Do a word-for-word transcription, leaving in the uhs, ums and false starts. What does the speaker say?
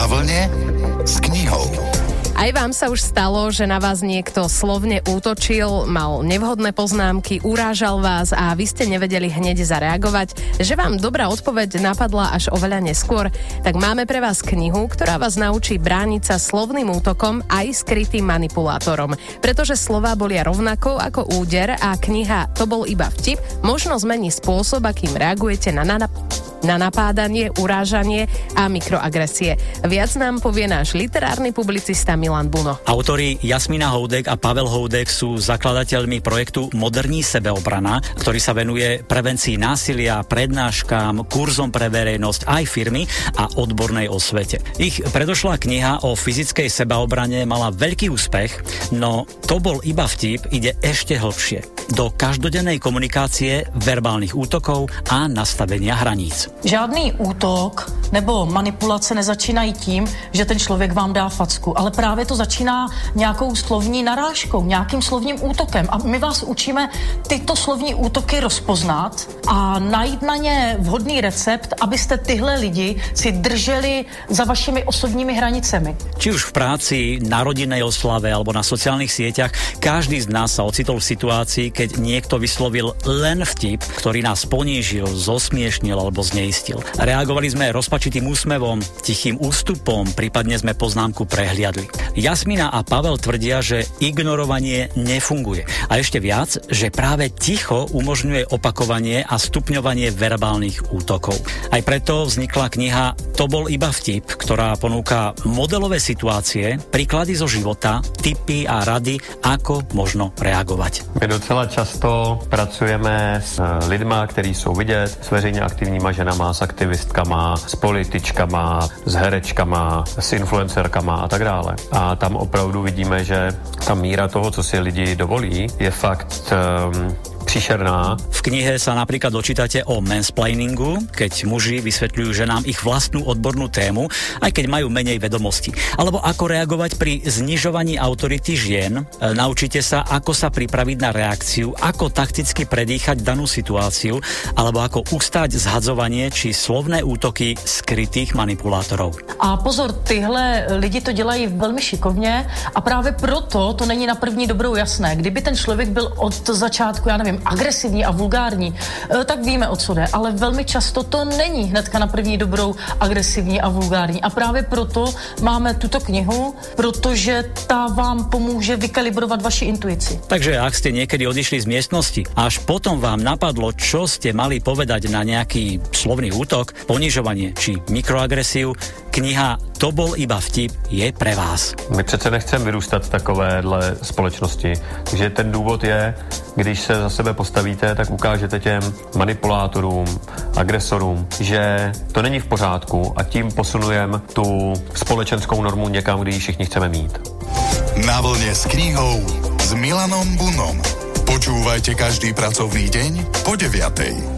Na vlne s knihou. Aj vám sa už stalo, že na vás niekto slovne útočil, mal nevhodné poznámky, urážal vás a vy ste nevedeli hneď zareagovať, že vám dobrá odpoveď napadla až oveľa neskôr? Tak máme pre vás knihu, ktorá vás naučí brániť sa slovným útokom aj skrytým manipulátorom. Pretože slová bolia rovnako ako úder a kniha To bol iba vtip možno zmení spôsob, akým reagujete na nanap- na napádanie, urážanie a mikroagresie. Viac nám povie náš literárny publicista Milan Buno. Autori Jasmína Houdek a Pavel Houdek sú zakladateľmi projektu Moderní sebeobrana, ktorý sa venuje prevencii násilia, prednáškam, kurzom pre verejnosť, aj firmy a odbornej osvete. Ich predošlá kniha o fyzickej sebaobrane mala veľký úspech, no To bol iba vtip ide ešte hlbšie. Do každodennej komunikácie, verbálnych útokov a nastavenia hraníc. Žádný útok nebo manipulace nezačínají tím, že ten člověk vám dá facku, ale právě to začíná nějakou slovní narážkou, nějakým slovním útokem. A my vás učíme tyto slovní útoky rozpoznat a najít na ně vhodný recept, abyste tyhle lidi si drželi za vašimi osobními hranicemi. Či už v práci, na rodinnej oslave alebo na sociálnych sieťach, každý z nás sa ocitol v situácii, keď niekto vyslovil len vtip, ktorý nás ponížil, zosmiešnil alebo zneistil. Reagovali sme rozpačitým úsmevom, tichým ústupom, prípadne sme poznámku prehliadli. Jasmina a Pavel tvrdia, že ignorovanie nefunguje. A ešte viac, že práve ticho umožňuje opakovanie a stupňovanie verbálnych útokov. Aj preto vznikla kniha To bol iba vtip, ktorá ponúka modelové situácie, príklady zo života, tipy a rady, ako možno reagovať. My docela často pracujeme s lidma, ktorí sú vidět, s veřejně aktivníma ženama, s aktivistkama, s političkama, s herečkama, s influencerkama a tak dále. A tam opravdu vidíme, že ta míra toho, co si lidi dovolí, je fakt um, příšerná. V knihe sa napríklad dočítate o mansplainingu, keď muži vysvetľujú ženám ich vlastnú odbornú tému, aj keď majú menej vedomostí. Alebo ako reagovať pri znižovaní autority žien. Naučíte sa, ako sa pripraviť na reakciu, ako takticky predýchať danú situáciu, alebo ako ustáť zhadzovanie či slovné útoky skrytých manipulátorov. A pozor, tyhle lidi to dělají velmi šikovně a právě proto to není na první dobrou jasné. Kdyby ten člověk byl od začátku, já nevím, agresivní a vulgární, tak víme, o co jde. Ale velmi často to není hnedka na první dobrou agresivní a vulgární. A právě proto máme tuto knihu, protože ta vám pomůže vykalibrovat vaši intuici. Takže ak ste niekedy odišli z miestnosti a až potom vám napadlo, čo ste mali povedať na nejaký slovný útok, ponižovanie či mikroagresiu, kniha To bol iba vtip je pre vás. My přece nechceme vyrůstat v takovéhle společnosti. Takže ten důvod je, když se za sebe postavíte, tak ukážete těm manipulátorům, agresorům, že to není v pořádku a tím posunujeme tu společenskou normu někam, kde ji všichni chceme mít. Na vlne s knihou s Milanom Bunom. Počúvajte každý pracovný deň po deviatej.